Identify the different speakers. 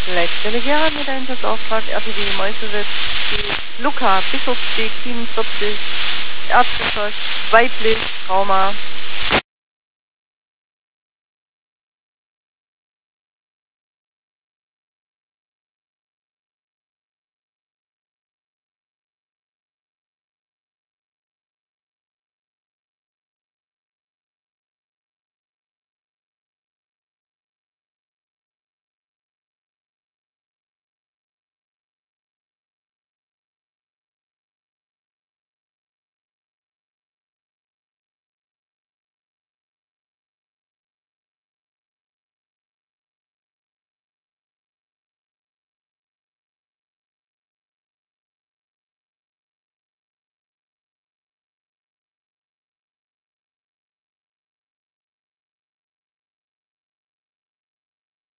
Speaker 1: Letzte Legera mit Einsatztauftrag RTW Meuselwitz, die Luca Bischofsweg 47, Ärztepost, weiblich, Trauma,